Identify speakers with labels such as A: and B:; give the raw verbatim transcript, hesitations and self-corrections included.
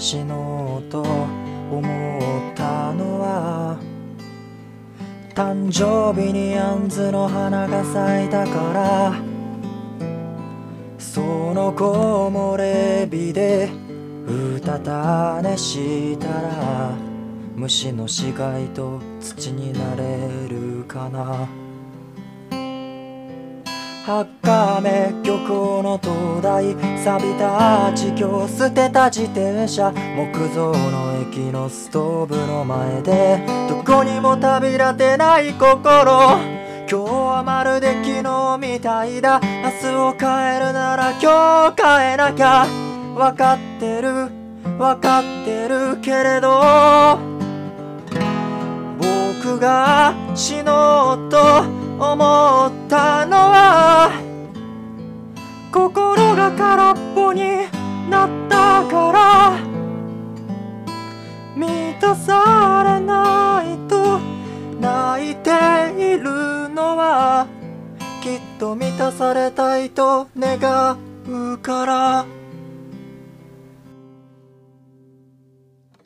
A: 死のうと思ったのは誕生日に杏の花が咲いたから。その木漏れ日でうたた寝したら虫の死骸と土になれるかな。赤目漁港の灯台、錆びた地橋、捨てた自転車、木造の駅のストーブの前でどこにも旅立てない心。今日はまるで昨日みたいだ。明日を変えるなら今日変えなきゃ。わかってるわかってるけれど、僕が死のうと思ったのは心が空っぽになったから。満たされないと泣いているのはきっと満たされたいと願うから。